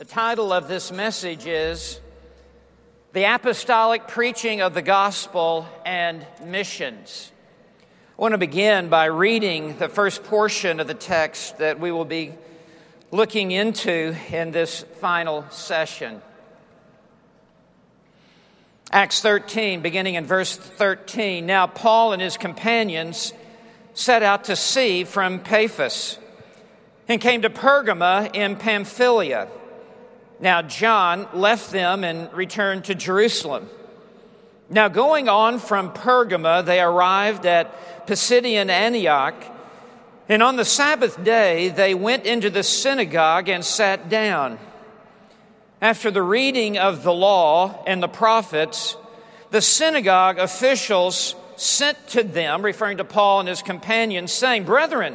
The title of this message is The Apostolic Preaching of the Gospel and Missions. I want to begin by reading the first portion of the text that we will be looking into in this final session. Acts 13, beginning in verse 13. Now Paul and his companions set out to sea from Paphos and came to Pergama in Pamphylia. Now John left them and returned to Jerusalem. Now going on from Pergama, they arrived at Pisidian Antioch, and on the Sabbath day they went into the synagogue and sat down. After the reading of the law and the prophets, the synagogue officials sent to them, referring to Paul and his companions, saying, "Brethren,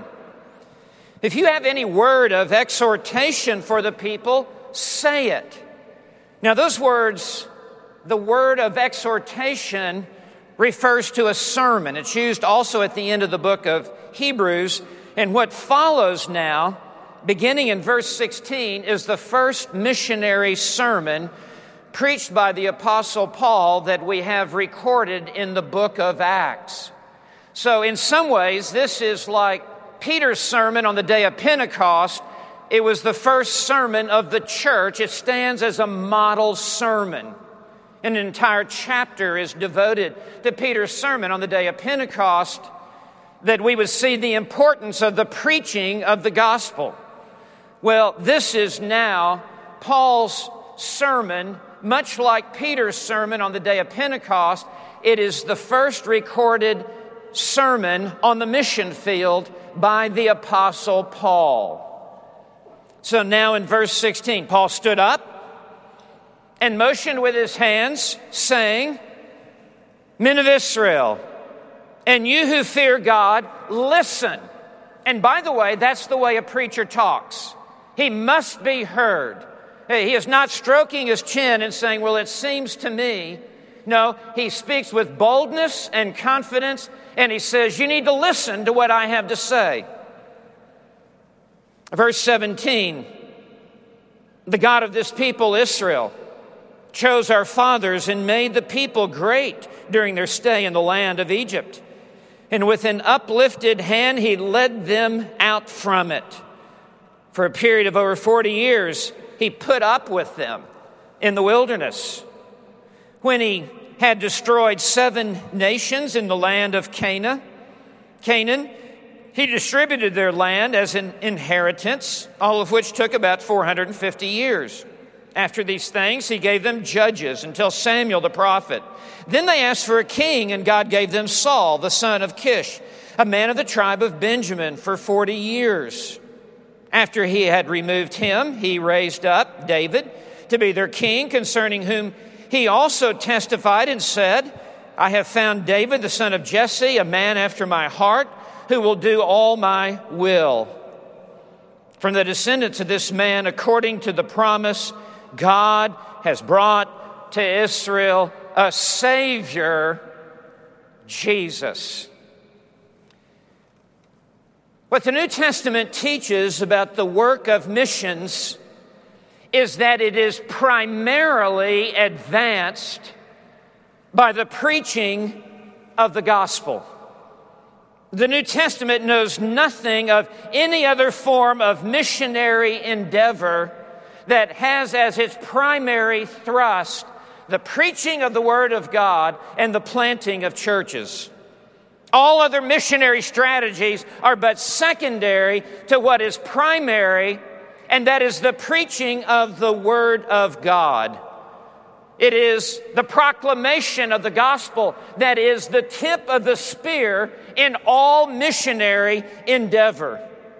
if you have any word of exhortation for the people, say it." Now those words, the word of exhortation, refers to a sermon. It's used also at the end of the book of Hebrews. And what follows now, beginning in verse 16, is the first missionary sermon preached by the Apostle Paul that we have recorded in the book of Acts. So in some ways, this is like Peter's sermon on the day of Pentecost. It was the first sermon of the church. It stands as a model sermon. An entire chapter is devoted to Peter's sermon on the day of Pentecost, that we would see the importance of the preaching of the gospel. Well, this is now Paul's sermon, much like Peter's sermon on the day of Pentecost. It is the first recorded sermon on the mission field by the Apostle Paul. So now in verse 16, Paul stood up and motioned with his hands, saying, "Men of Israel, and you who fear God, listen." And by the way, that's the way a preacher talks. He must be heard. He is not stroking his chin and saying, "Well, it seems to me." No, he speaks with boldness and confidence, and he says, "You need to listen to what I have to say." Verse 17, "The God of this people, Israel, chose our fathers and made the people great during their stay in the land of Egypt. And with an uplifted hand, he led them out from it. For a period of over 40 years, he put up with them in the wilderness. When he had destroyed 7 nations in the land of Canaan, he distributed their land as an inheritance, all of which took about 450 years. After these things, he gave them judges until Samuel the prophet. Then they asked for a king, and God gave them Saul, the son of Kish, a man of the tribe of Benjamin, for 40 years. After he had removed him, he raised up David to be their king, concerning whom he also testified and said, I have found David, the son of Jesse, a man after my heart, who will do all my will. From the descendants of this man, according to the promise, God has brought to Israel a Savior, Jesus." What the New Testament teaches about the work of missions is that it is primarily advanced by the preaching of the gospel. The New Testament knows nothing of any other form of missionary endeavor that has as its primary thrust the preaching of the Word of God and the planting of churches. All other missionary strategies are but secondary to what is primary, and that is the preaching of the Word of God. It is the proclamation of the gospel that is the tip of the spear in all missionary endeavor.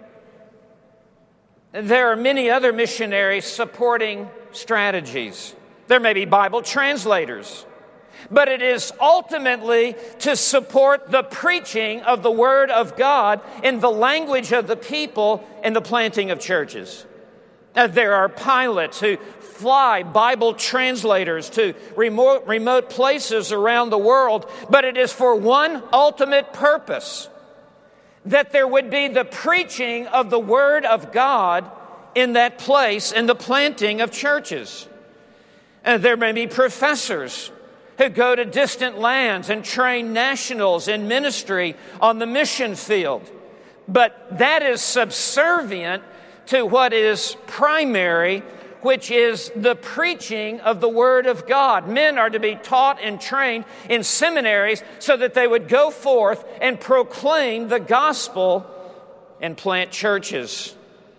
There are many other missionary supporting strategies. There may be Bible translators, but it is ultimately to support the preaching of the Word of God in the language of the people and the planting of churches. There are pilots who fly Bible translators to remote places around the world, but it is for one ultimate purpose, that there would be the preaching of the Word of God in that place in the planting of churches. There may be professors who go to distant lands and train nationals in ministry on the mission field. But that is subservient to what is primary, which is the preaching of the Word of God. Men are to be taught and trained in seminaries so that they would go forth and proclaim the gospel and plant churches.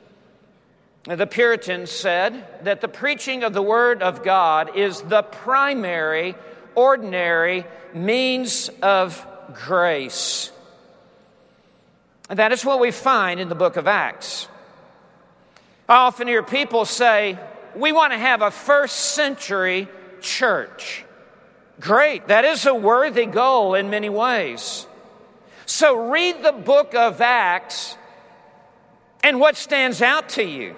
The Puritans said that the preaching of the Word of God is the primary, ordinary means of grace. And that is what we find in the book of Acts. I often hear people say, we want to have a first century church. Great, that is a worthy goal in many ways. So read the book of Acts, and what stands out to you?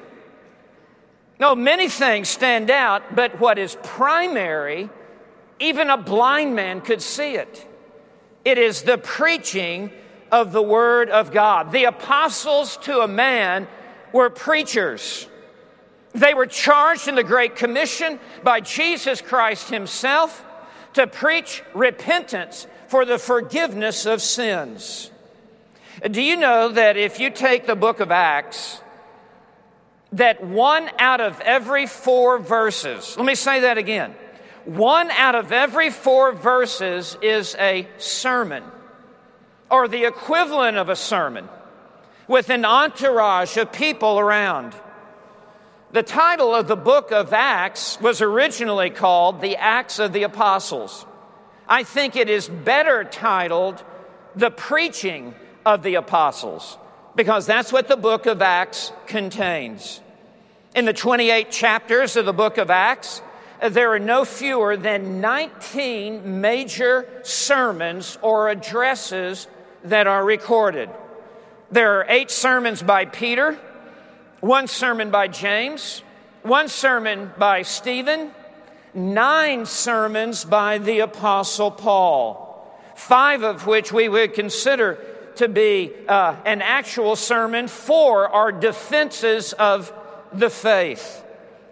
No, many things stand out, but what is primary, even a blind man could see it. It is the preaching of the Word of God. The apostles to a man were preachers. They were charged in the Great Commission by Jesus Christ Himself to preach repentance for the forgiveness of sins. Do you know that if you take the book of Acts, that 1 out of every 4 verses, let me say that again, 1 out of every 4 verses is a sermon, or the equivalent of a sermon, with an entourage of people around. The title of the book of Acts was originally called The Acts of the Apostles. I think it is better titled The Preaching of the Apostles, because that's what the book of Acts contains. In the 28 chapters of the book of Acts, there are no fewer than 19 major sermons or addresses that are recorded. There are 8 sermons by Peter, 1 sermon by James, 1 sermon by Stephen, 9 sermons by the Apostle Paul, 5 of which we would consider to be an actual sermon. 4 are defenses of the faith.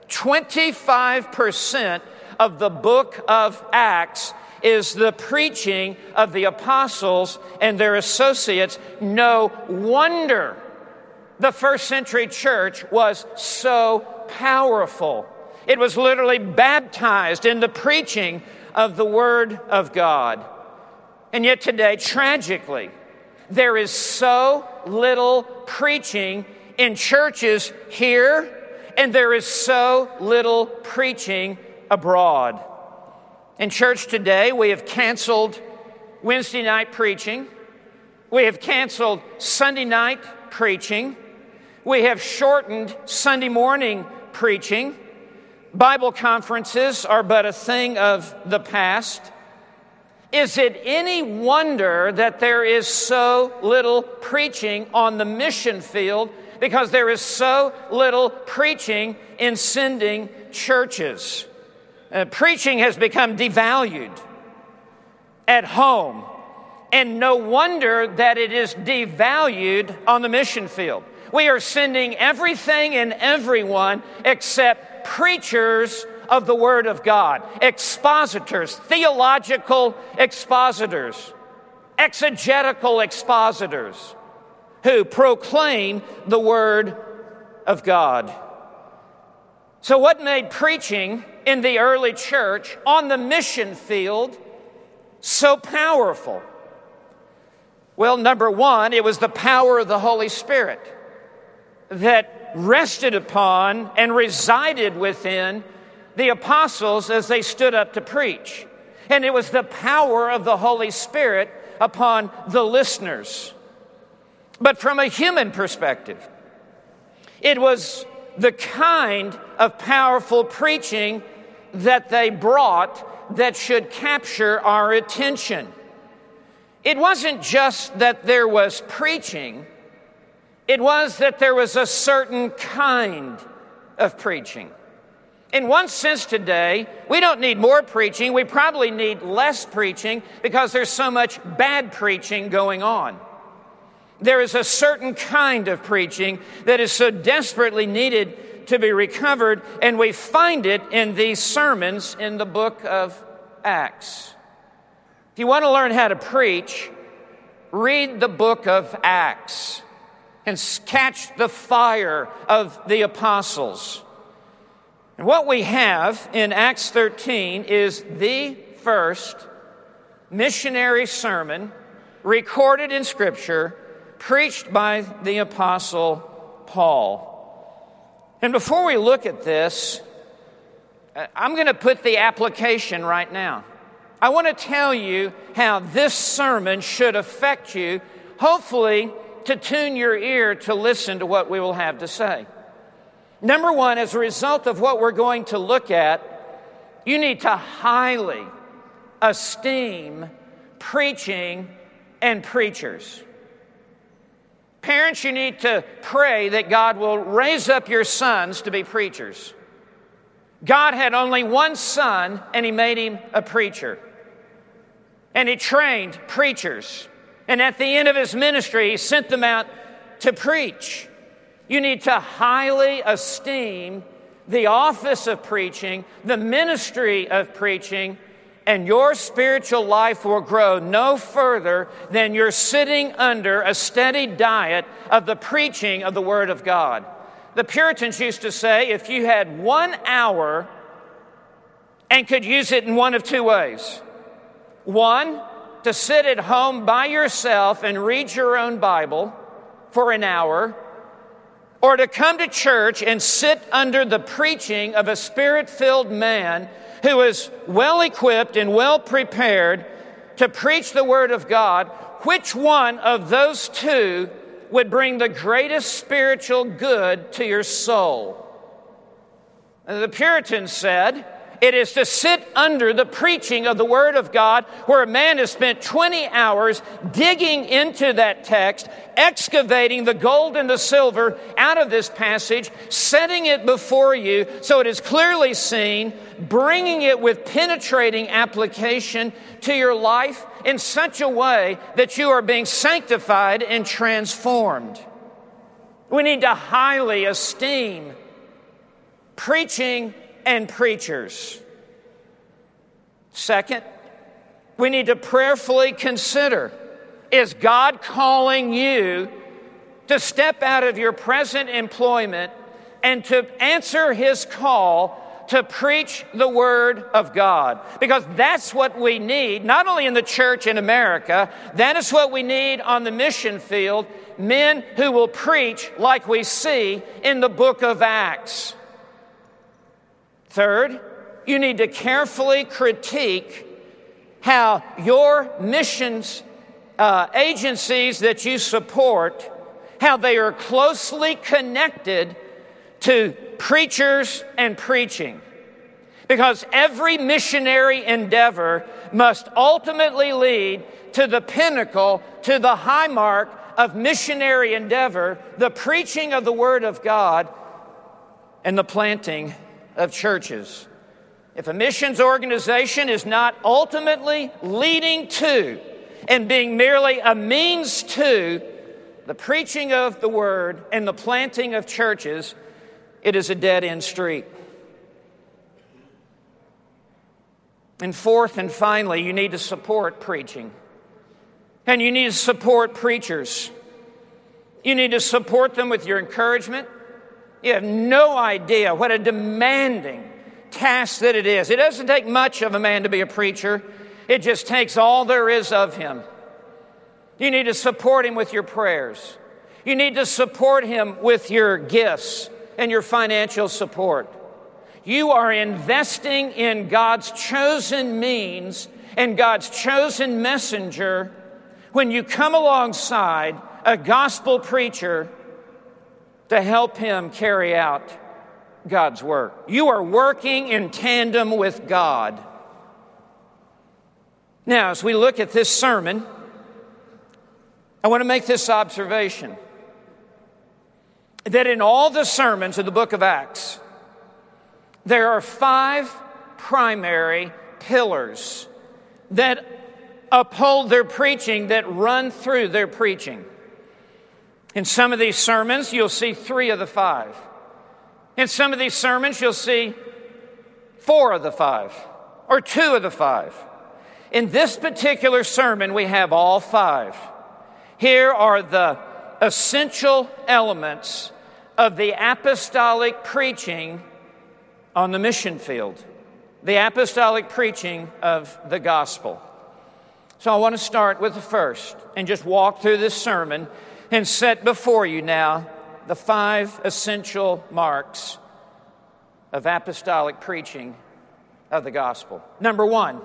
25% of the book of Acts is the preaching of the apostles and their associates. No wonder the first century church was so powerful. It was literally baptized in the preaching of the Word of God. And yet today, tragically, there is so little preaching in churches here, and there is so little preaching abroad. In church today, we have canceled Wednesday night preaching. We have canceled Sunday night preaching. We have shortened Sunday morning preaching. Bible conferences are but a thing of the past. Is it any wonder that there is so little preaching on the mission field, because there is so little preaching in sending churches? Preaching has become devalued at home, and no wonder that it is devalued on the mission field. We are sending everything and everyone except preachers of the Word of God, expositors, theological expositors, exegetical expositors who proclaim the Word of God. So what made preaching in the early church on the mission field so powerful? Well, number one, it was the power of the Holy Spirit that rested upon and resided within the apostles as they stood up to preach. And it was the power of the Holy Spirit upon the listeners. But from a human perspective, it was the kind of powerful preaching that they brought that should capture our attention. It wasn't just that there was preaching, it was that there was a certain kind of preaching. In one sense today, we don't need more preaching, we probably need less preaching because there's so much bad preaching going on. There is a certain kind of preaching that is so desperately needed to be recovered, and we find it in these sermons in the book of Acts. If you want to learn how to preach, read the book of Acts and catch the fire of the apostles. And what we have in Acts 13 is the first missionary sermon recorded in Scripture, preached by the Apostle Paul. And before we look at this, I'm going to put the application right now. I want to tell you how this sermon should affect you, hopefully to tune your ear to listen to what we will have to say. Number one, as a result of what we're going to look at, you need to highly esteem preaching and preachers. Parents, you need to pray that God will raise up your sons to be preachers. God had only one son, and He made him a preacher. And He trained preachers. And at the end of His ministry, He sent them out to preach. You need to highly esteem the office of preaching, the ministry of preaching, and your spiritual life will grow no further than you're sitting under a steady diet of the preaching of the Word of God. The Puritans used to say, if you had 1 hour and could use it in one of two ways. One, to sit at home by yourself and read your own Bible for an hour, or to come to church and sit under the preaching of a Spirit-filled man who is well-equipped and well-prepared to preach the Word of God, which one of those two would bring the greatest spiritual good to your soul? And the Puritans said, it is to sit under the preaching of the Word of God, where a man has spent 20 hours digging into that text, excavating the gold and the silver out of this passage, setting it before you so it is clearly seen, bringing it with penetrating application to your life in such a way that you are being sanctified and transformed. We need to highly esteem preaching and preachers. Second, we need to prayerfully consider, is God calling you to step out of your present employment and to answer His call to preach the Word of God? Because that's what we need, not only in the church in America, that is what we need on the mission field, men who will preach like we see in the book of Acts. Third, you need to carefully critique how your missions agencies that you support, how they are closely connected to preachers and preaching. Because every missionary endeavor must ultimately lead to the pinnacle, to the high mark of missionary endeavor, the preaching of the Word of God and the planting of churches. If a missions organization is not ultimately leading to and being merely a means to the preaching of the Word and the planting of churches, it is a dead-end street. And fourth and finally, you need to support preaching. And you need to support preachers. You need to support them with your encouragement. You have no idea what a demanding task that it is. It doesn't take much of a man to be a preacher. It just takes all there is of him. You need to support him with your prayers. You need to support him with your gifts and your financial support. You are investing in God's chosen means and God's chosen messenger when you come alongside a gospel preacher to help him carry out God's work. You are working in tandem with God. Now, as we look at this sermon, I want to make this observation, that in all the sermons of the book of Acts, there are 5 primary pillars that uphold their preaching, that run through their preaching. In some of these sermons, you'll see 3 of the 5. In some of these sermons, you'll see 4 of the 5 or 2 of the 5. In this particular sermon, we have all 5. Here are the essential elements of the apostolic preaching on the mission field, the apostolic preaching of the gospel. So I want to start with the first and just walk through this sermon and set before you now the 5 essential marks of apostolic preaching of the gospel. Number 1,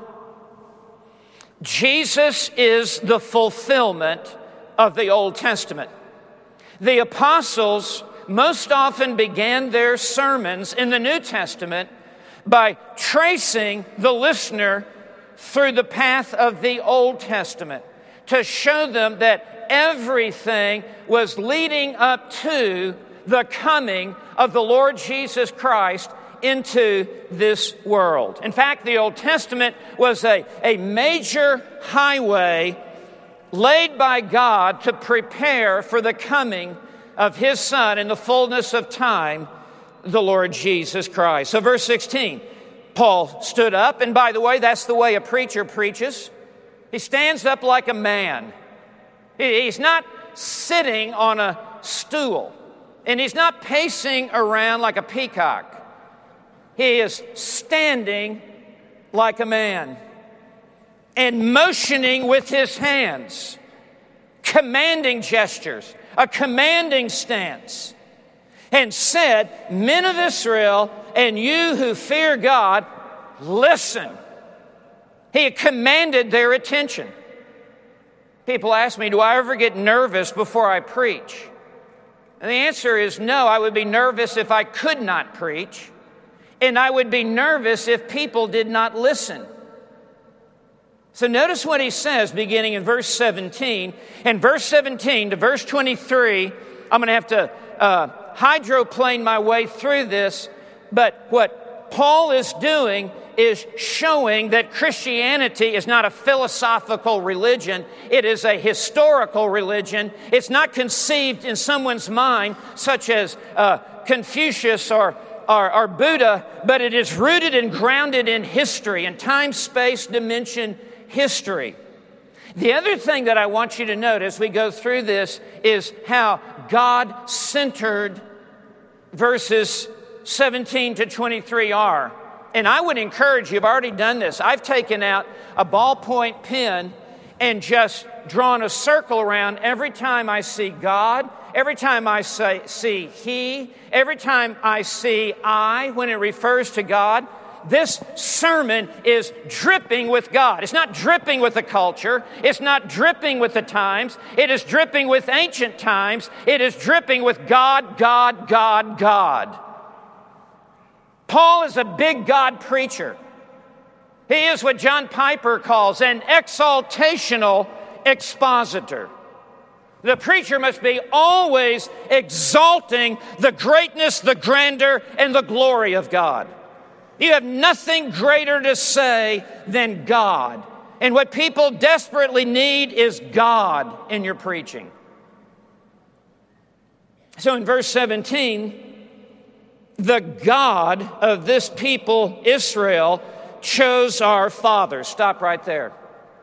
Jesus is the fulfillment of the Old Testament. The apostles most often began their sermons in the New Testament by tracing the listener through the path of the Old Testament to show them that everything was leading up to the coming of the Lord Jesus Christ into this world. In fact, the Old Testament was a major highway laid by God to prepare for the coming of His Son in the fullness of time, the Lord Jesus Christ. So verse 16, Paul stood up, and by the way, that's the way a preacher preaches. He stands up like a man. He's not sitting on a stool, and he's not pacing around like a peacock. He is standing like a man and motioning with his hands, commanding gestures, a commanding stance, and said, "Men of Israel, and you who fear God, listen." He commanded their attention. People ask me, do I ever get nervous before I preach? And the answer is no. I would be nervous if I could not preach, and I would be nervous if people did not listen. So notice what he says beginning in verse 17. In verse 17 to verse 23, I'm going to have to hydroplane my way through this, but what Paul is doing is showing that Christianity is not a philosophical religion. It is a historical religion. It's not conceived in someone's mind, such as Confucius or Buddha, but it is rooted and grounded in history, in time, space, dimension, history. The other thing that I want you to note as we go through this is how God-centered verses 17 to 23 are. And I would encourage you, I've already done this. I've taken out a ballpoint pen and just drawn a circle around every time I see God, every time I see He, every time I see I when it refers to God. This sermon is dripping with God. It's not dripping with the culture. It's not dripping with the times. It is dripping with ancient times. It is dripping with God, God, God, God. Paul is a big God preacher. He is what John Piper calls an exaltational expositor. The preacher must be always exalting the greatness, the grandeur, and the glory of God. You have nothing greater to say than God. And what people desperately need is God in your preaching. So in verse 17, the God of this people, Israel, chose our fathers. Stop right there.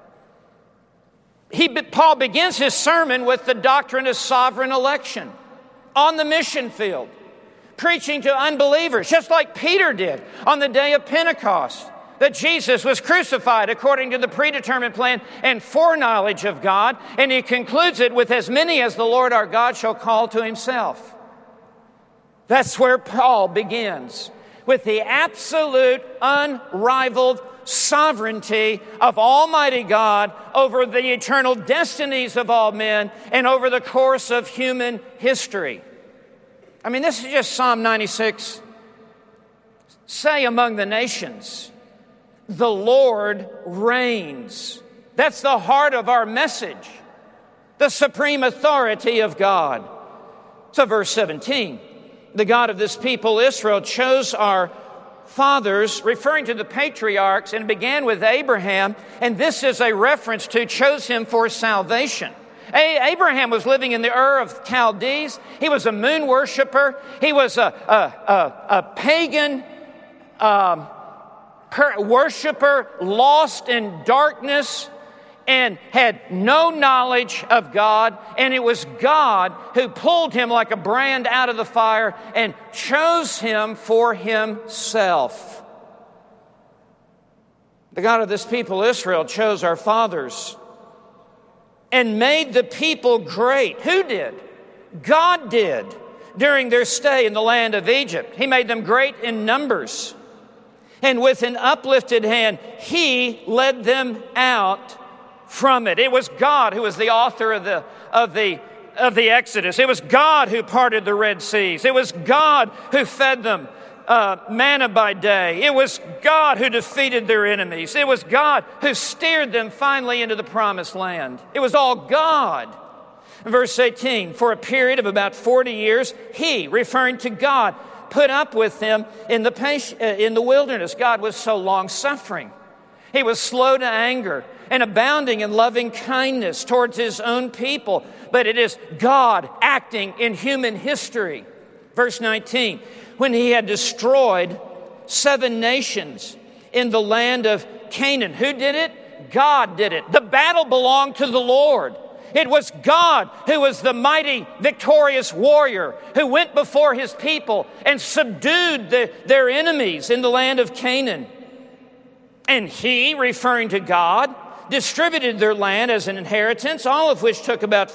Paul begins his sermon with the doctrine of sovereign election on the mission field, preaching to unbelievers, just like Peter did on the day of Pentecost, that Jesus was crucified according to the predetermined plan and foreknowledge of God. And he concludes it with, as many as the Lord our God shall call to Himself. That's where Paul begins, with the absolute, unrivaled sovereignty of Almighty God over the eternal destinies of all men and over the course of human history. I mean, this is just Psalm 96. Say among the nations, the Lord reigns. That's the heart of our message, the supreme authority of God. So verse 17. The God of this people, Israel, chose our fathers, referring to the patriarchs, and began with Abraham. And this is a reference to chose him for salvation. Abraham was living in the Ur of Chaldees. He was a moon worshiper. He was a pagan worshiper, lost in darkness, and had no knowledge of God. And it was God who pulled him like a brand out of the fire and chose him for himself. The God of this people, Israel, chose our fathers and made the people great. Who did? God did during their stay in the land of Egypt. He made them great in numbers. And with an uplifted hand, He led them out from it. It was God who was the author of the Exodus. It was God who parted the Red Seas. It was God who fed them manna by day. It was God who defeated their enemies. It was God who steered them finally into the promised land. It was all God. Verse 18, for a period of about 40 years, He, referring to God, put up with them in the wilderness. God was so long-suffering. He was slow to anger and abounding in loving kindness towards His own people. But it is God acting in human history. Verse 19, when He had destroyed 7 nations in the land of Canaan. Who did it? God did it. The battle belonged to the Lord. It was God who was the mighty, victorious warrior who went before His people and subdued their enemies in the land of Canaan. And He, referring to God, distributed their land as an inheritance, all of which took about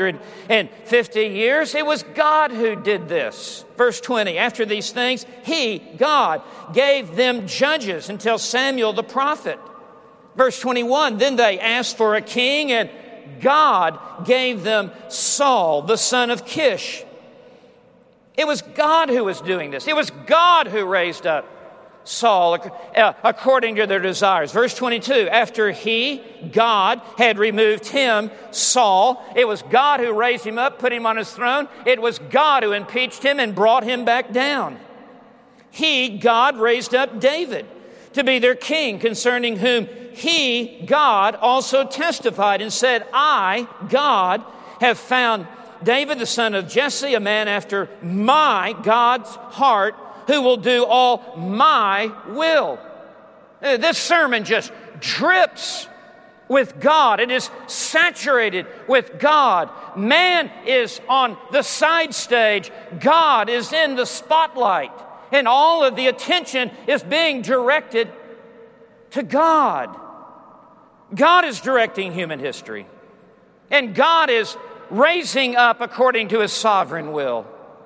450 years. It was God who did this. Verse 20, after these things, He, God, gave them judges until Samuel the prophet. Verse 21, then they asked for a king, and God gave them Saul, the son of Kish. It was God who was doing this. It was God who raised up Saul according to their desires. Verse 22, after He, God, had removed him, Saul, it was God who raised him up, put him on his throne. It was God who impeached him and brought him back down. He, God, raised up David to be their king, concerning whom He, God, also testified and said, I, God, have found David the son of Jesse, a man after my, God's heart, who will do all my will. This sermon just drips with God. It is saturated with God. Man is on the side stage. God is in the spotlight. And all of the attention is being directed to God. God is directing human history. And God is raising up according to His sovereign will.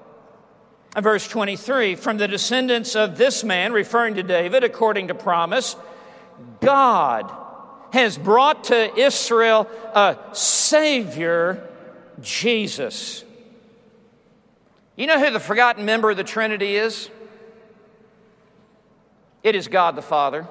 Verse 23, from the descendants of this man, referring to David, according to promise, God has brought to Israel a Savior, Jesus. You know who the forgotten member of the Trinity is? It is God the Father.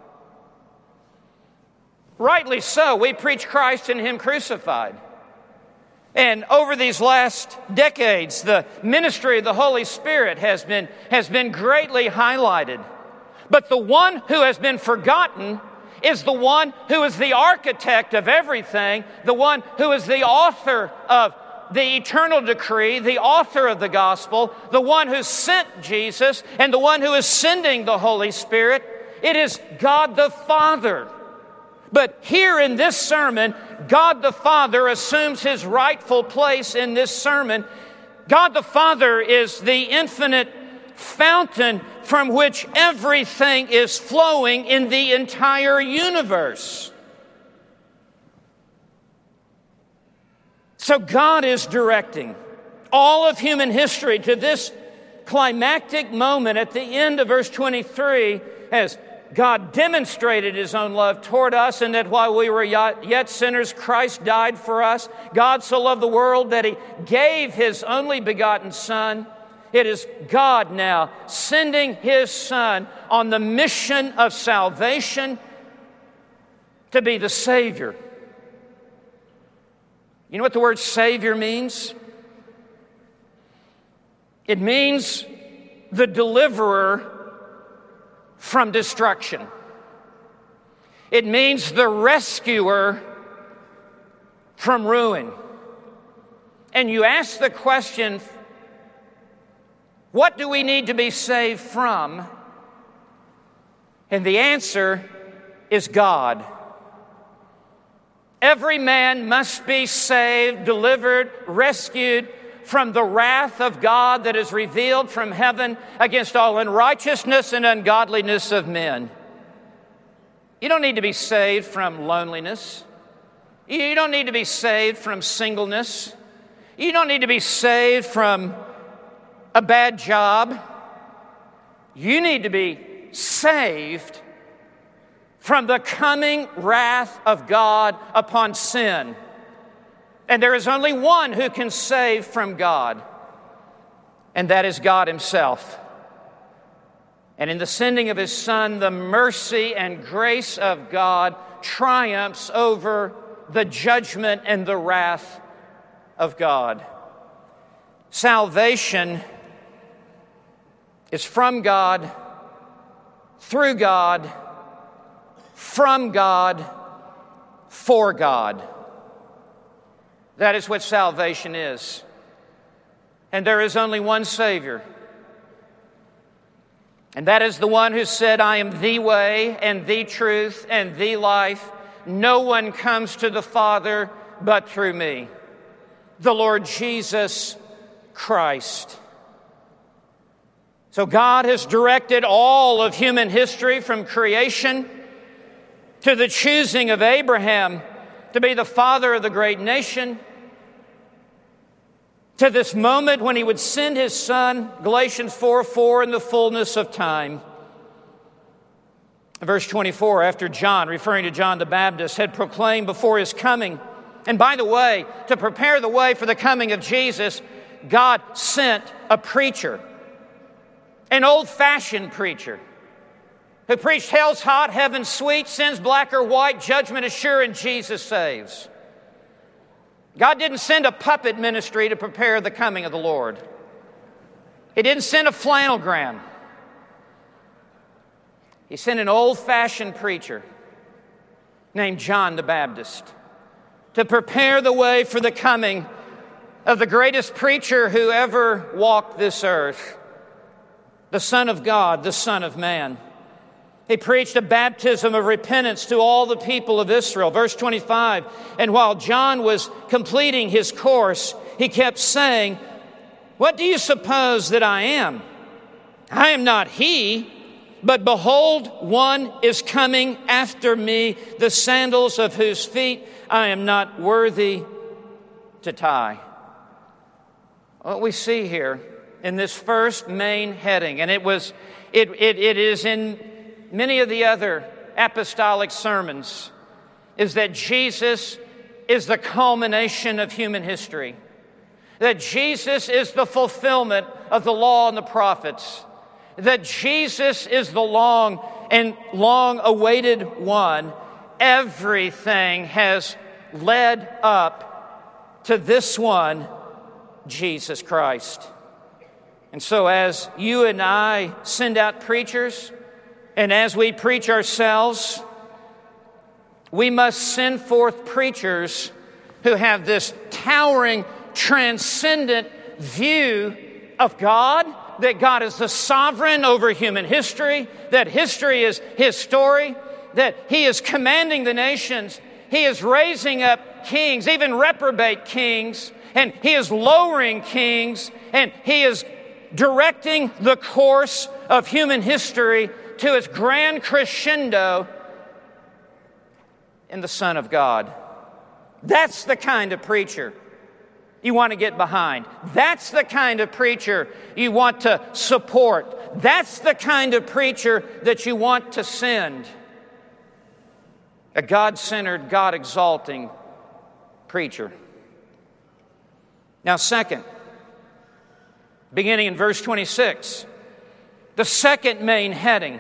Rightly so, we preach Christ and Him crucified. And over these last decades, the ministry of the Holy Spirit has been greatly highlighted. But the one who has been forgotten is the one who is the architect of everything, the one who is the author of the eternal decree, the author of the gospel, the one who sent Jesus, and the one who is sending the Holy Spirit. It is God the Father. But here in this sermon, God the Father assumes His rightful place in this sermon. God the Father is the infinite fountain from which everything is flowing in the entire universe. So God is directing all of human history to this climactic moment at the end of verse 23 as God demonstrated His own love toward us, and that while we were yet sinners, Christ died for us. God so loved the world that He gave His only begotten Son. It is God now sending His Son on the mission of salvation to be the Savior. You know what the word Savior means? It means the deliverer from destruction. It means the rescuer from ruin. And you ask the question, what do we need to be saved from? And the answer is God. Every man must be saved, delivered, rescued from the wrath of God that is revealed from heaven against all unrighteousness and ungodliness of men. You don't need to be saved from loneliness. You don't need to be saved from singleness. You don't need to be saved from a bad job. You need to be saved from the coming wrath of God upon sin. And there is only one who can save from God, and that is God Himself. And in the sending of His Son, the mercy and grace of God triumphs over the judgment and the wrath of God. Salvation is from God, through God, from God, for God. That is what salvation is. And there is only one Savior. And that is the one who said, I am the way and the truth and the life. No one comes to the Father but through me. The Lord Jesus Christ. So God has directed all of human history from creation to the choosing of Abraham to be the father of the great nation, to this moment when He would send His Son, Galatians 4:4, in the fullness of time. Verse 24, after John, referring to John the Baptist, had proclaimed before His coming, and by the way, to prepare the way for the coming of Jesus, God sent a preacher, an old-fashioned preacher, who preached hell's hot, heaven's sweet, sin's black or white, judgment is sure, and Jesus saves. God didn't send a puppet ministry to prepare the coming of the Lord. He didn't send a flannelgram. He sent an old-fashioned preacher named John the Baptist to prepare the way for the coming of the greatest preacher who ever walked this earth, the Son of God, the Son of Man. He preached a baptism of repentance to all the people of Israel. Verse 25, and while John was completing his course, he kept saying, what do you suppose that I am? I am not he, but behold, one is coming after me, the sandals of whose feet I am not worthy to tie. What we see here in this first main heading, and it is in many of the other apostolic sermons, is that Jesus is the culmination of human history. That Jesus is the fulfillment of the law and the prophets. That Jesus is the long and long-awaited one. Everything has led up to this one, Jesus Christ. And so as you and I send out preachers, and as we preach ourselves, we must send forth preachers who have this towering, transcendent view of God, that God is the sovereign over human history, that history is His story, that He is commanding the nations, He is raising up kings, even reprobate kings, and He is lowering kings, and He is directing the course of human history to its grand crescendo in the Son of God. That's the kind of preacher you want to get behind. That's the kind of preacher you want to support. That's the kind of preacher that you want to send. A God-centered, God-exalting preacher. Now, second, beginning in verse 26, the second main heading,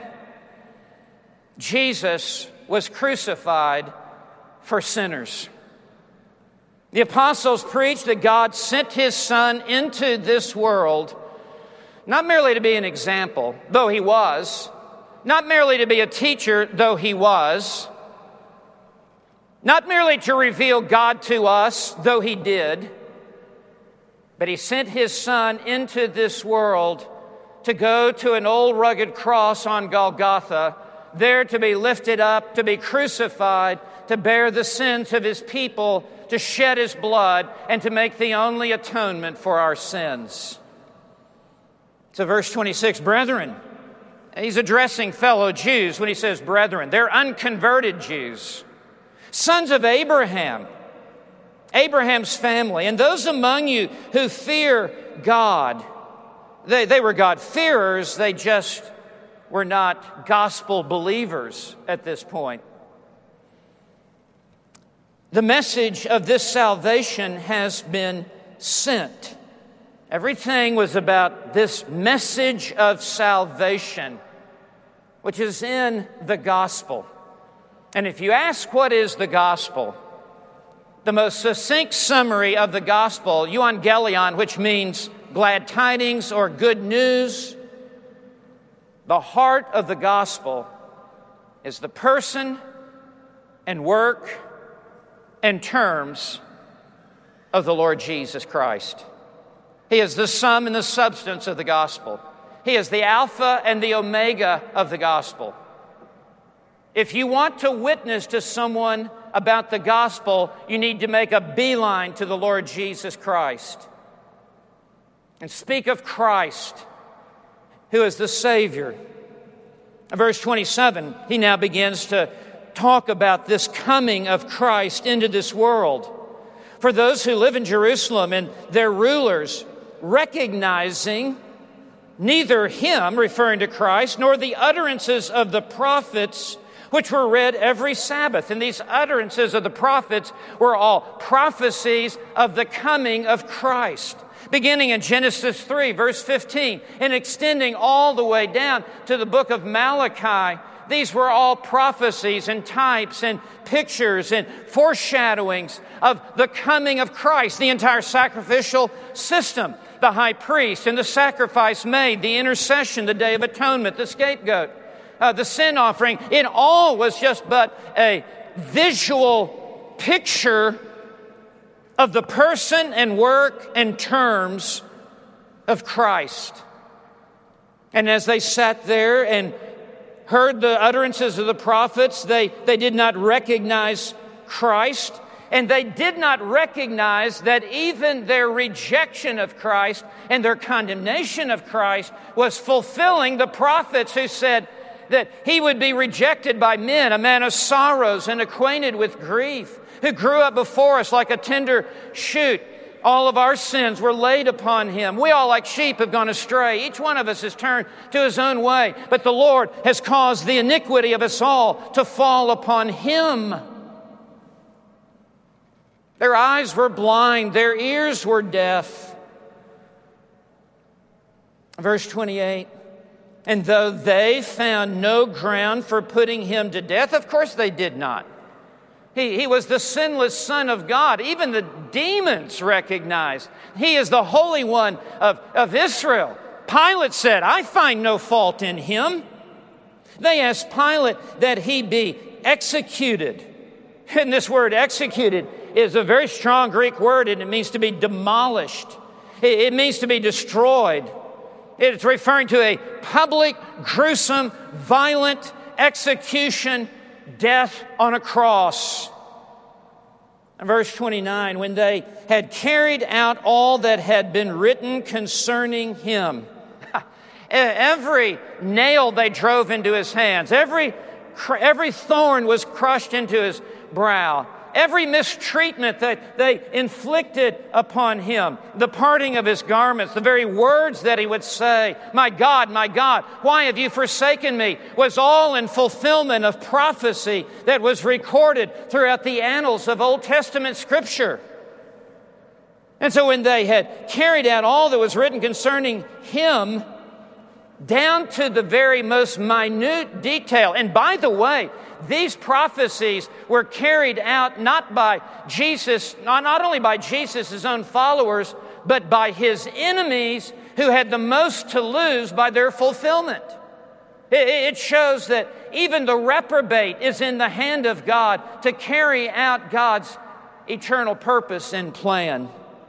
Jesus was crucified for sinners. The apostles preached that God sent His Son into this world not merely to be an example, though He was, not merely to be a teacher, though He was, not merely to reveal God to us, though he did, but he sent his Son into this world to go to an old rugged cross on Golgotha, there to be lifted up, to be crucified, to bear the sins of his people, to shed his blood, and to make the only atonement for our sins. So verse 26, brethren, he's addressing fellow Jews when he says brethren. They're unconverted Jews, sons of Abraham, Abraham's family, and those among you who fear God. They were God-fearers, they just were not gospel believers at this point. The message of this salvation has been sent. Everything was about this message of salvation, which is in the gospel. And if you ask what is the gospel, the most succinct summary of the gospel, euangelion, which means glad tidings or good news, the heart of the gospel is the person and work and terms of the Lord Jesus Christ. He is the sum and the substance of the gospel. He is the Alpha and the Omega of the gospel. If you want to witness to someone about the gospel, you need to make a beeline to the Lord Jesus Christ and speak of Christ, who is the Savior. In verse 27, he now begins to talk about this coming of Christ into this world. For those who live in Jerusalem and their rulers, recognizing neither him, referring to Christ, nor the utterances of the prophets, which were read every Sabbath. And these utterances of the prophets were all prophecies of the coming of Christ, beginning in Genesis 3, verse 15, and extending all the way down to the book of Malachi. These were all prophecies and types and pictures and foreshadowings of the coming of Christ, the entire sacrificial system, the high priest and the sacrifice made, the intercession, the Day of Atonement, the scapegoat, the sin offering. It all was just but a visual picture of the person and work and terms of Christ. And as they sat there and heard the utterances of the prophets, they did not recognize Christ, and they did not recognize that even their rejection of Christ and their condemnation of Christ was fulfilling the prophets who said that he would be rejected by men, a man of sorrows and acquainted with grief, who grew up before us like a tender shoot. All of our sins were laid upon him. We all like sheep have gone astray. Each one of us has turned to his own way. But the Lord has caused the iniquity of us all to fall upon him. Their eyes were blind. Their ears were deaf. Verse 28. And though they found no ground for putting him to death, of course they did not. He was the sinless Son of God. Even the demons recognized he is the Holy One of Israel. Pilate said, I find no fault in him. They asked Pilate that he be executed. And this word executed is a very strong Greek word, and it means to be demolished. It means to be destroyed. It's referring to a public, gruesome, violent execution, death on a cross. In verse 29, when they had carried out all that had been written concerning him, every nail they drove into his hands, every thorn was crushed into his brow, every mistreatment that they inflicted upon him, the parting of his garments, the very words that he would say, my God, why have you forsaken me?" was all in fulfillment of prophecy that was recorded throughout the annals of Old Testament Scripture. And so when they had carried out all that was written concerning him, down to the very most minute detail, and by the way, these prophecies were carried out not only by Jesus' own followers, but by his enemies who had the most to lose by their fulfillment. It shows that even the reprobate is in the hand of God to carry out God's eternal purpose and plan.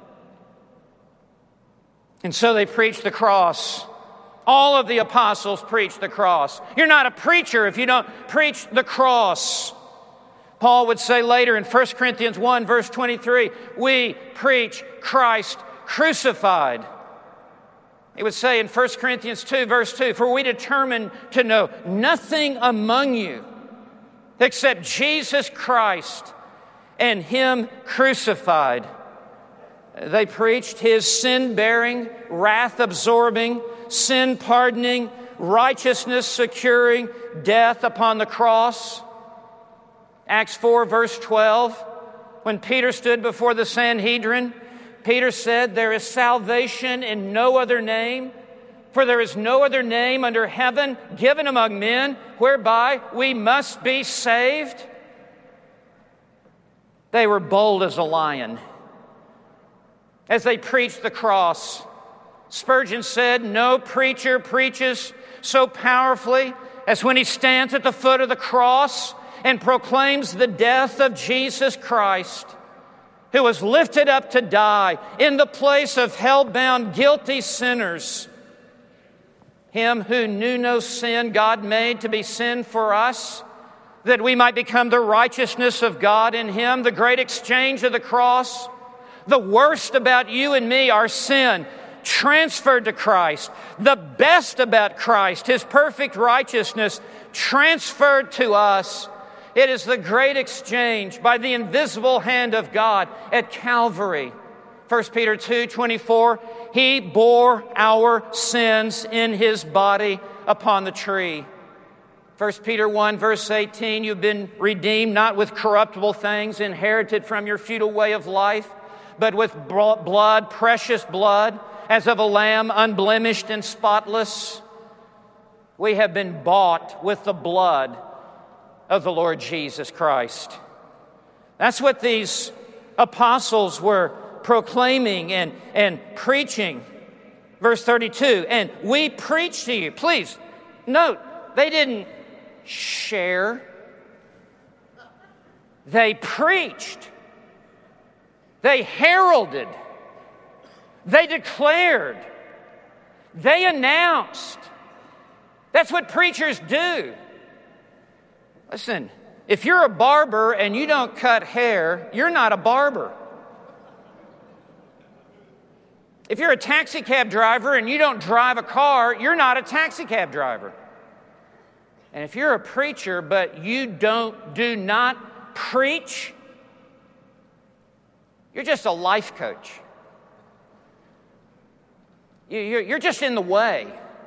And so they preach the cross. All of the apostles preach the cross. You're not a preacher if you don't preach the cross. Paul would say later in 1 Corinthians 1, verse 23, we preach Christ crucified. He would say in 1 Corinthians 2, verse 2, for we determined to know nothing among you except Jesus Christ and Him crucified. They preached His sin-bearing, wrath-absorbing, sin-pardoning, righteousness-securing death upon the cross. Acts 4, verse 12, when Peter stood before the Sanhedrin, Peter said, there is salvation in no other name, for there is no other name under heaven given among men whereby we must be saved. They were bold as a lion as they preached the cross. Spurgeon said, no preacher preaches so powerfully as when he stands at the foot of the cross and proclaims the death of Jesus Christ, who was lifted up to die in the place of hell-bound, guilty sinners. Him who knew no sin, God made to be sin for us, that we might become the righteousness of God in Him, the great exchange of the cross. The worst about you and me, our sin, transferred to Christ. The best about Christ, His perfect righteousness, transferred to us. It is the great exchange by the invisible hand of God at Calvary. 1 Peter 2:24, He bore our sins in His body upon the tree. 1 Peter 1, verse 18, you've been redeemed not with corruptible things inherited from your futile way of life, but with blood, precious blood, as of a lamb unblemished and spotless. We have been bought with the blood of the Lord Jesus Christ. That's what these apostles were proclaiming and preaching. Verse 32, and we preach to you. Please note, they didn't share. They preached. They heralded. They declared. They announced. That's what preachers do. Listen, if you're a barber and you don't cut hair, you're not a barber. If you're a taxi cab driver and you don't drive a car, you're not a taxi cab driver. And if you're a preacher but you do not preach, you're just a life coach. You're just in the way.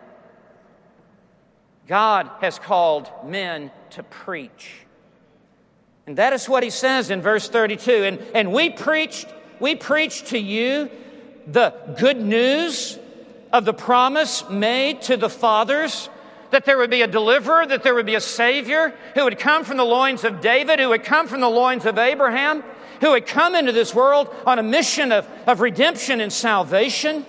God has called men to preach. And that is what He says in verse 32. And we preached to you the good news of the promise made to the fathers, that there would be a deliverer, that there would be a Savior who would come from the loins of David, who would come from the loins of Abraham, who would come into this world on a mission of redemption and salvation.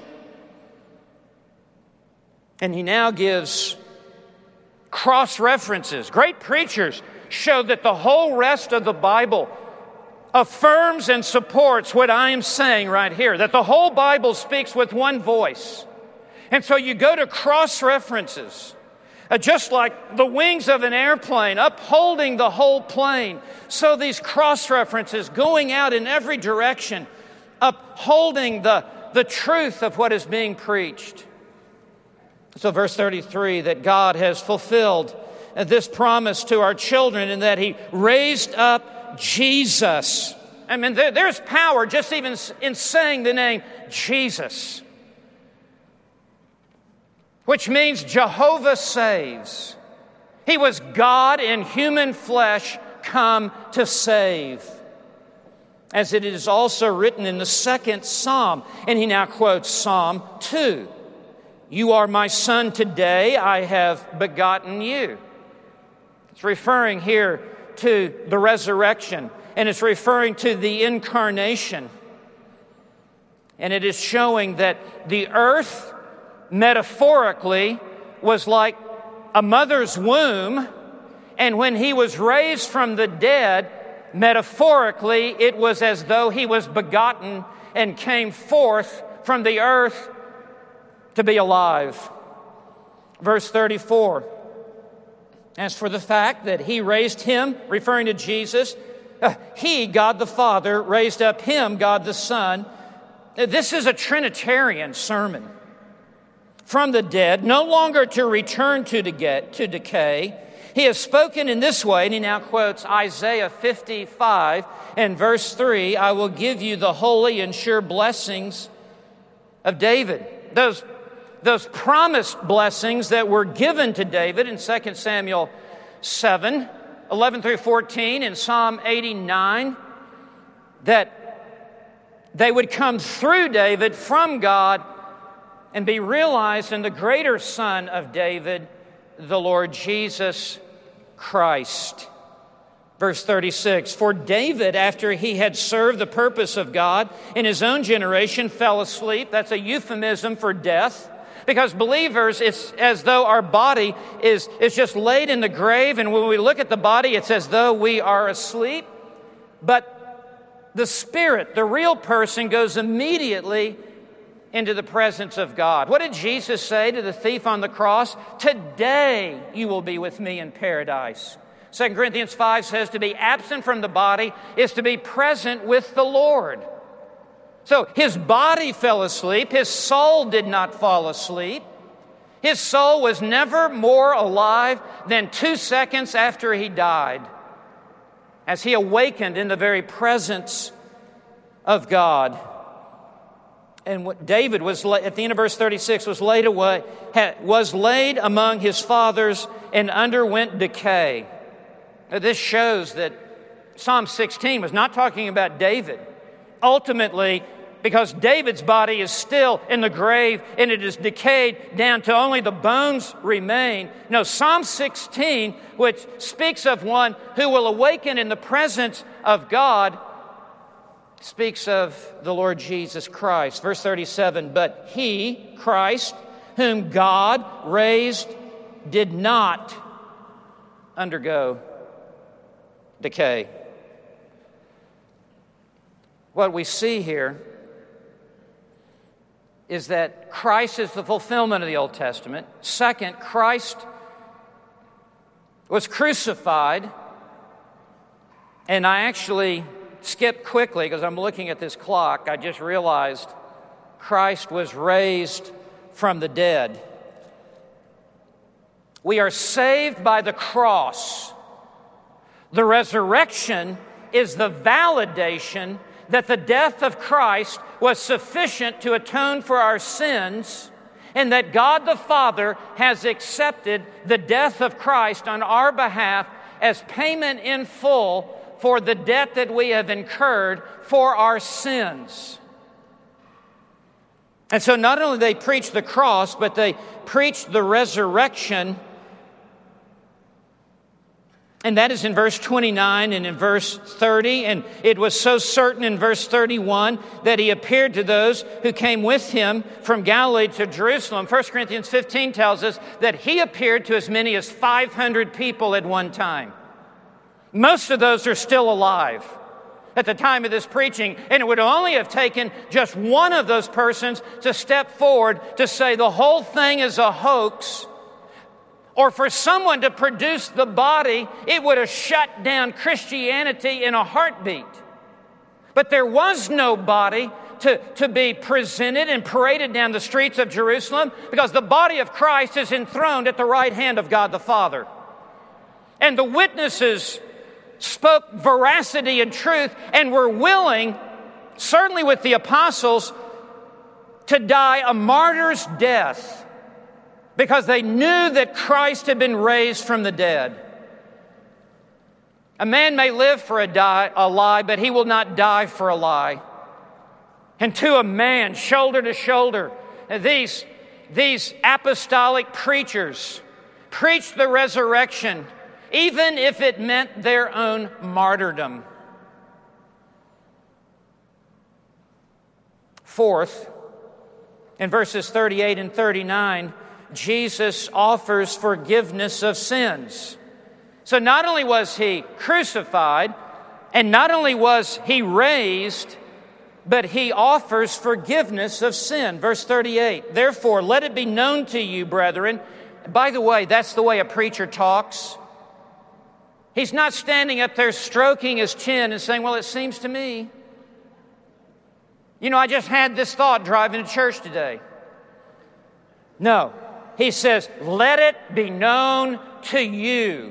And He now gives cross-references. Great preachers show that the whole rest of the Bible affirms and supports what I am saying right here, that the whole Bible speaks with one voice. And so you go to cross-references, just like the wings of an airplane upholding the whole plane. So these cross-references going out in every direction, upholding the truth of what is being preached. So verse 33, that God has fulfilled this promise to our children and that He raised up Jesus. I mean, there's power just even in saying the name Jesus, which means Jehovah saves. He was God in human flesh come to save. As it is also written in the second Psalm, and he now quotes Psalm 2. You are my son today, I have begotten you. It's referring here to the resurrection, and it's referring to the incarnation. And it is showing that the earth, metaphorically, was like a mother's womb, and when he was raised from the dead, metaphorically, it was as though he was begotten and came forth from the earth to be alive. Verse 34, as for the fact that he raised him, referring to Jesus, he, God the Father, raised up him, God the Son. This is a Trinitarian sermon. From the dead, no longer to return to decay. He has spoken in this way, and he now quotes Isaiah 55 and verse 3, I will give you the holy and sure blessings of David. Those promised blessings that were given to David in 2 Samuel 7, 11 through 14, in Psalm 89, that they would come through David from God and be realized in the greater Son of David, the Lord Jesus Christ. Verse 36, for David, after he had served the purpose of God in his own generation, fell asleep. That's a euphemism for death. Because believers, it's as though our body is just laid in the grave, and when we look at the body, it's as though we are asleep. But the spirit, the real person, goes immediately into the presence of God. What did Jesus say to the thief on the cross? Today you will be with me in paradise. 2 Corinthians 5 says to be absent from the body is to be present with the Lord. So his body fell asleep. His soul did not fall asleep. His soul was never more alive than 2 seconds after he died, as he awakened in the very presence of God. And what David was, at the end of verse 36, was laid among his fathers and underwent decay. Now, this shows that Psalm 16 was not talking about David. Ultimately, because David's body is still in the grave and it is decayed down to only the bones remain. No, Psalm 16, which speaks of one who will awaken in the presence of God, speaks of the Lord Jesus Christ. Verse 37, but he, Christ, whom God raised, did not undergo decay. What we see here is that Christ is the fulfillment of the Old Testament. Second, Christ was crucified, and I actually skipped quickly because I'm looking at this clock. I just realized Christ was raised from the dead. We are saved by the cross. The resurrection is the validation that the death of Christ was sufficient to atone for our sins, and that God the Father has accepted the death of Christ on our behalf as payment in full for the debt that we have incurred for our sins. And so not only they preach the cross, but they preach the resurrection. And that is in verse 29 and in verse 30. And it was so certain in verse 31 that he appeared to those who came with him from Galilee to Jerusalem. 1 Corinthians 15 tells us that he appeared to as many as 500 people at one time. Most of those are still alive at the time of this preaching. And it would only have taken just one of those persons to step forward to say the whole thing is a hoax, or for someone to produce the body. It would have shut down Christianity in a heartbeat. But there was no body to be presented and paraded down the streets of Jerusalem, because the body of Christ is enthroned at the right hand of God the Father. And the witnesses spoke veracity and truth and were willing, certainly with the apostles, to die a martyr's death, because they knew that Christ had been raised from the dead. A man may live for a lie, but he will not die for a lie. And to a man, shoulder to shoulder, these apostolic preachers preached the resurrection, even if it meant their own martyrdom. Fourth, in verses 38 and 39, Jesus offers forgiveness of sins. So not only was He crucified, and not only was He raised, but He offers forgiveness of sin. Verse 38, therefore, let it be known to you, brethren. By the way, that's the way a preacher talks. He's not standing up there stroking his chin and saying, well, it seems to me. You know, I just had this thought driving to church today. No, he says, let it be known to you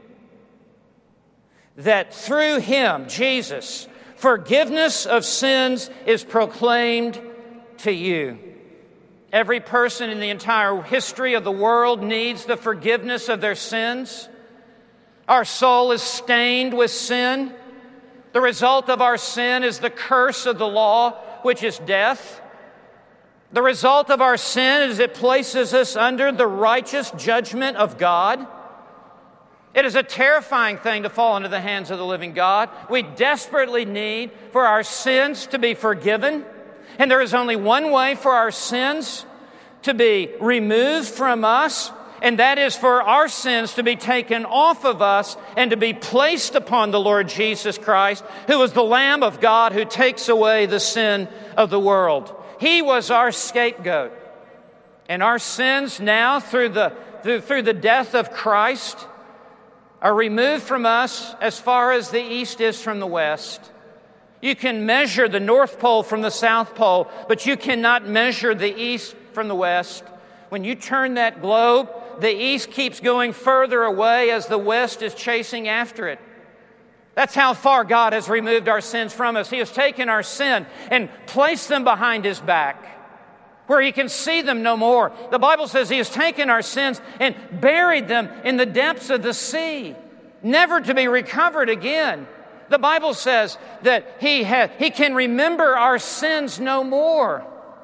that through Him, Jesus, forgiveness of sins is proclaimed to you. Every person in the entire history of the world needs the forgiveness of their sins. Our soul is stained with sin. The result of our sin is the curse of the law, which is death. The result of our sin is it places us under the righteous judgment of God. It is a terrifying thing to fall into the hands of the living God. We desperately need for our sins to be forgiven. And there is only one way for our sins to be removed from us, and that is for our sins to be taken off of us and to be placed upon the Lord Jesus Christ, who is the Lamb of God who takes away the sin of the world. He was our scapegoat. And our sins now, through the death of Christ, are removed from us as far as the east is from the west. You can measure the North Pole from the South Pole, but you cannot measure the east from the west. When you turn that globe, the east keeps going further away as the west is chasing after it. That's how far God has removed our sins from us. He has taken our sin and placed them behind His back, where He can see them no more. The Bible says He has taken our sins and buried them in the depths of the sea, never to be recovered again. The Bible says that He can remember our sins no more.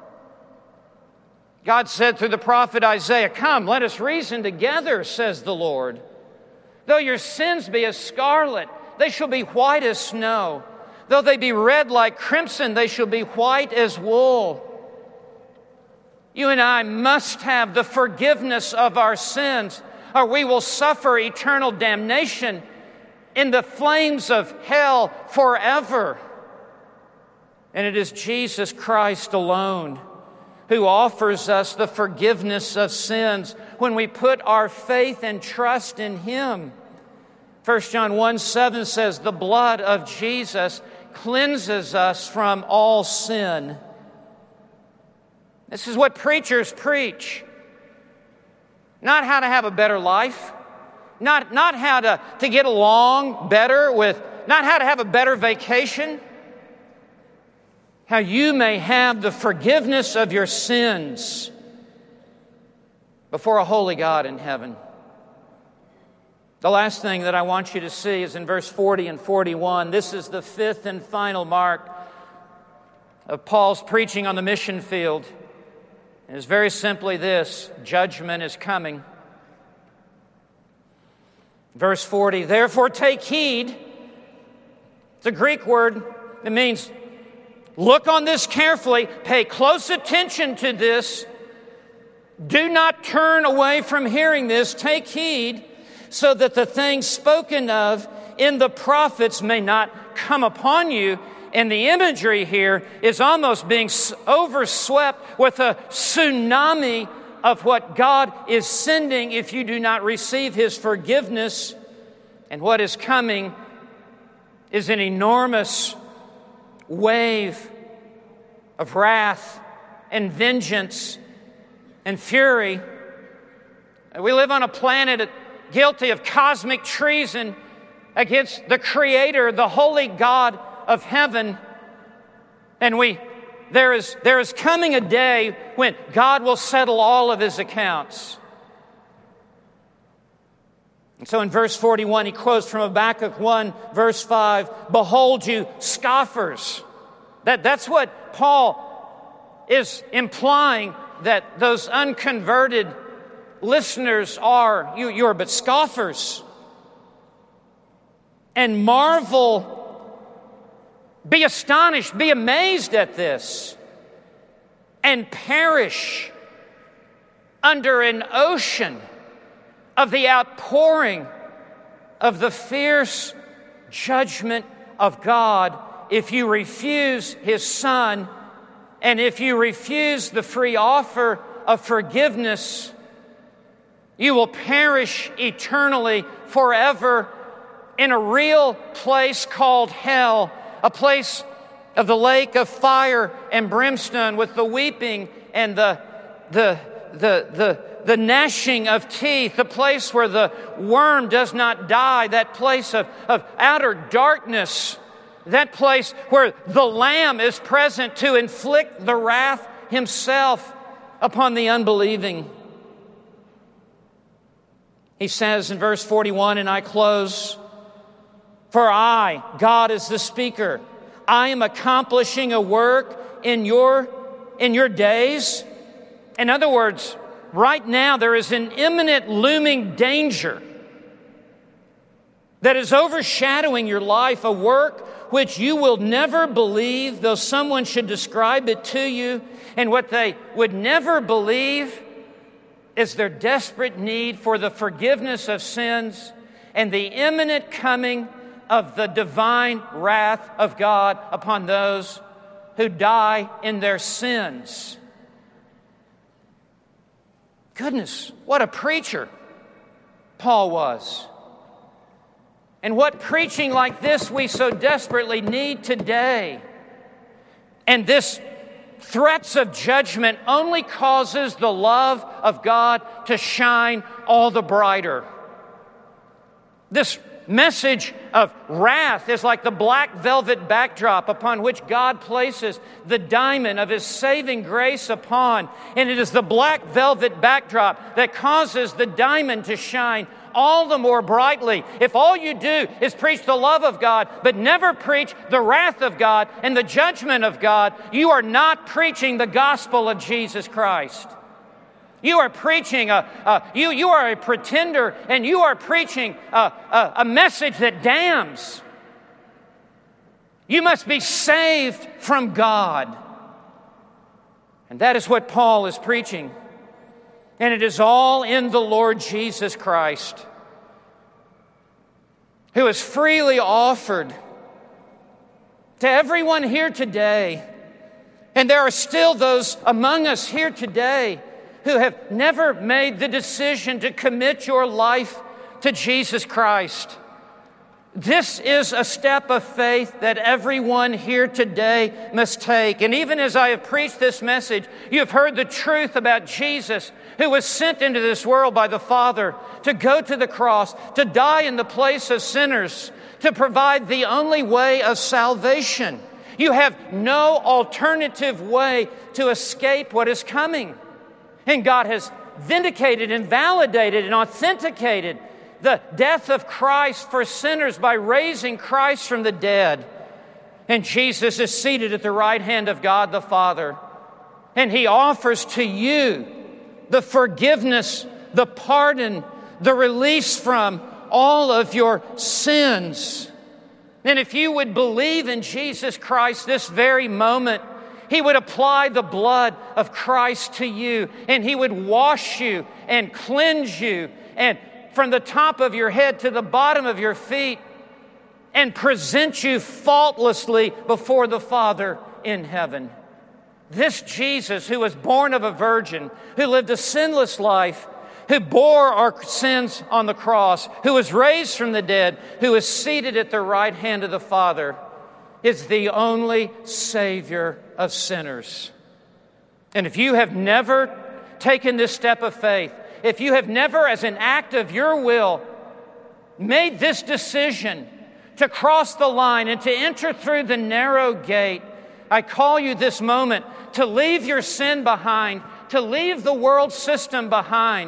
God said through the prophet Isaiah, "Come, let us reason together, says the Lord. Though your sins be as scarlet, they shall be white as snow. Though they be red like crimson, they shall be white as wool." You and I must have the forgiveness of our sins, or we will suffer eternal damnation in the flames of hell forever. And it is Jesus Christ alone who offers us the forgiveness of sins when we put our faith and trust in Him. 1 John 1:7 says, the blood of Jesus cleanses us from all sin. This is what preachers preach. Not how to have a better life. Not how to get along better with, not how to have a better vacation. How you may have the forgiveness of your sins before a holy God in heaven. The last thing that I want you to see is in verse 40 and 41. This is the fifth and final mark of Paul's preaching on the mission field. It is very simply this: judgment is coming. Verse 40, therefore take heed. It's a Greek word. It means look on this carefully. Pay close attention to this. Do not turn away from hearing this. Take heed so that the things spoken of in the prophets may not come upon you. And the imagery here is almost being overswept with a tsunami of what God is sending if you do not receive His forgiveness. And what is coming is an enormous wave of wrath and vengeance and fury. We live on a planet guilty of cosmic treason against the Creator, the holy God of heaven. And there is coming a day when God will settle all of His accounts. And so in verse 41, he quotes from Habakkuk 1, verse 5, behold you scoffers. That's what Paul is implying, that those unconverted listeners are. You are but scoffers. And marvel, be astonished, be amazed at this, and perish under an ocean of the outpouring of the fierce judgment of God if you refuse His Son, and if you refuse the free offer of forgiveness, you will perish eternally forever in a real place called hell, a place of the lake of fire and brimstone with the weeping and the gnashing of teeth, the place where the worm does not die, that place of outer darkness, that place where the Lamb is present to inflict the wrath Himself upon the unbelieving. He says in verse 41, and I close, for I, God is the speaker, I am accomplishing a work in your days. In other words, right now there is an imminent looming danger that is overshadowing your life, a work which you will never believe, though someone should describe it to you. And what they would never believe is their desperate need for the forgiveness of sins and the imminent coming of the divine wrath of God upon those who die in their sins. Goodness, what a preacher Paul was. And what preaching like this we so desperately need today. And this threats of judgment only causes the love of God to shine all the brighter. This message of wrath is like the black velvet backdrop upon which God places the diamond of His saving grace upon. And it is the black velvet backdrop that causes the diamond to shine all the more brightly. If all you do is preach the love of God, but never preach the wrath of God and the judgment of God, you are not preaching the gospel of Jesus Christ. You are preaching, you are a pretender, and you are preaching a message that damns. You must be saved from God. And that is what Paul is preaching. And it is all in the Lord Jesus Christ, who is freely offered to everyone here today. And there are still those among us here today who have never made the decision to commit your life to Jesus Christ. This is a step of faith that everyone here today must take. And even as I have preached this message, you have heard the truth about Jesus, who was sent into this world by the Father to go to the cross, to die in the place of sinners, to provide the only way of salvation. You have no alternative way to escape what is coming. And God has vindicated and validated and authenticated the death of Christ for sinners by raising Christ from the dead. And Jesus is seated at the right hand of God the Father. And He offers to you the forgiveness, the pardon, the release from all of your sins. And if you would believe in Jesus Christ this very moment, He would apply the blood of Christ to you, and He would wash you and cleanse you, and from the top of your head to the bottom of your feet, and present you faultlessly before the Father in heaven. This Jesus, who was born of a virgin, who lived a sinless life, who bore our sins on the cross, who was raised from the dead, who is seated at the right hand of the Father, is the only Savior of sinners. And if you have never taken this step of faith, if you have never, as an act of your will, made this decision to cross the line and to enter through the narrow gate, I call you this moment to leave your sin behind, to leave the world system behind,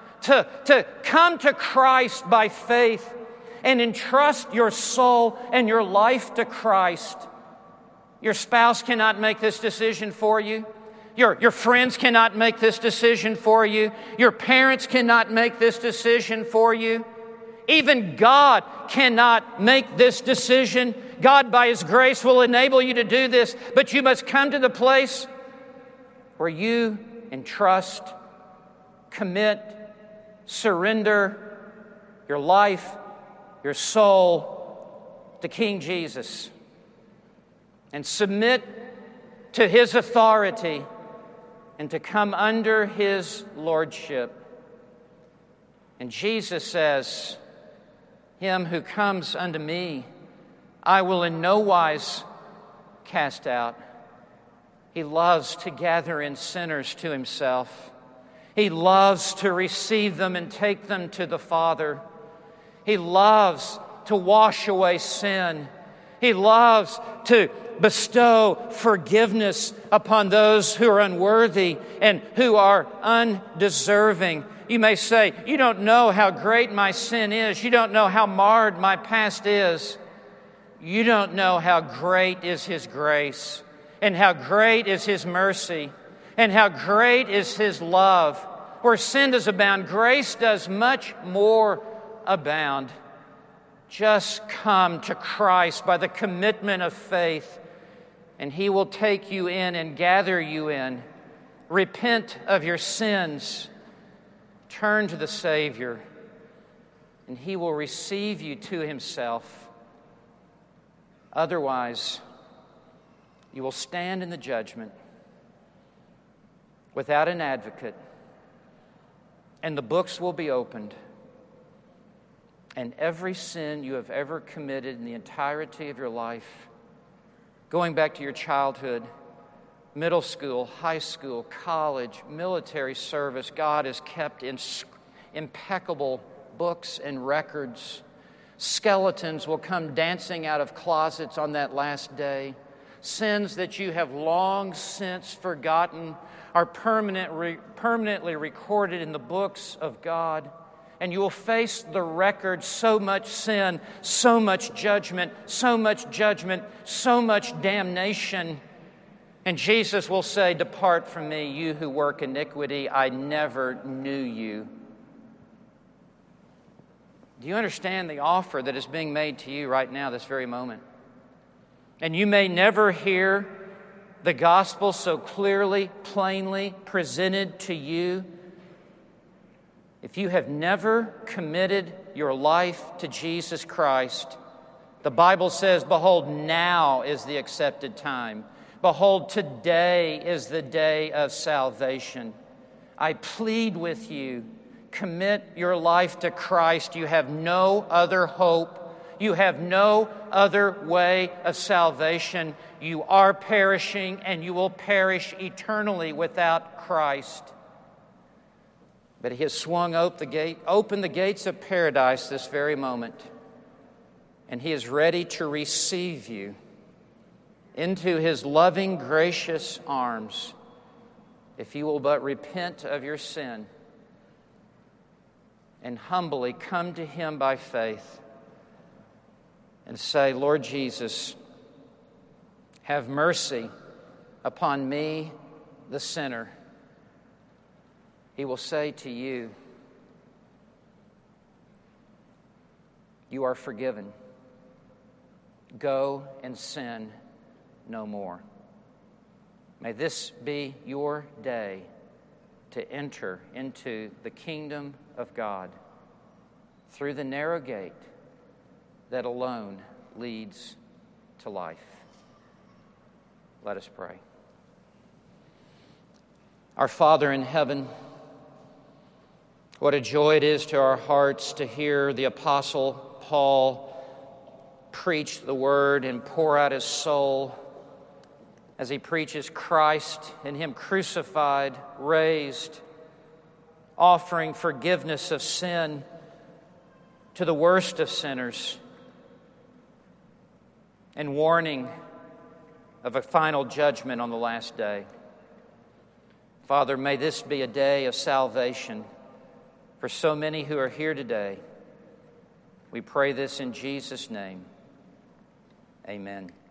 to come to Christ by faith and entrust your soul and your life to Christ. Your spouse cannot make this decision for you. Your friends cannot make this decision for you. Your parents cannot make this decision for you. Even God cannot make this decision. God, by His grace, will enable you to do this, but you must come to the place where you entrust commit, surrender your life, your soul to King Jesus and submit to His authority and to come under His lordship. And Jesus says, "Him who comes unto me, I will in no wise cast out." He loves to gather in sinners to Himself. He loves to receive them and take them to the Father. He loves to wash away sin. He loves to bestow forgiveness upon those who are unworthy and who are undeserving. You may say, "You don't know how great my sin is. You don't know how marred my past is." You don't know how great is His grace, and how great is His mercy, and how great is His love. Where sin does abound, grace does much more abound. Just come to Christ by the commitment of faith, and He will take you in and gather you in. Repent of your sins. Turn to the Savior, and He will receive you to Himself. Otherwise, you will stand in the judgment without an advocate, and the books will be opened, and every sin you have ever committed in the entirety of your life, going back to your childhood, middle school, high school, college, military service, God has kept in impeccable books and records. Skeletons will come dancing out of closets on that last day. Sins that you have long since forgotten are permanently recorded in the books of God. And you will face the record, so much sin, so much judgment, so much damnation. And Jesus will say, "Depart from me, you who work iniquity. I never knew you." Do you understand the offer that is being made to you right now, this very moment? And you may never hear the gospel so clearly, plainly presented to you. If you have never committed your life to Jesus Christ, the Bible says, "Behold, now is the accepted time. Behold, today is the day of salvation." I plead with you, commit your life to Christ. You have no other hope. You have no other way of salvation. You are perishing, and you will perish eternally without Christ. But He has swung open the gates of paradise this very moment, and He is ready to receive you into His loving, gracious arms if you will but repent of your sin and humbly come to Him by faith and say, "Lord Jesus, have mercy upon me, the sinner." He will say to you, "You are forgiven. Go and sin no more." May this be your day to enter into the kingdom of God through the narrow gate that alone leads to life. Let us pray. Our Father in heaven, what a joy it is to our hearts to hear the Apostle Paul preach the Word and pour out his soul as he preaches Christ and Him crucified, raised, offering forgiveness of sin to the worst of sinners, and warning of a final judgment on the last day. Father, may this be a day of salvation for so many who are here today. We pray this in Jesus' name. Amen.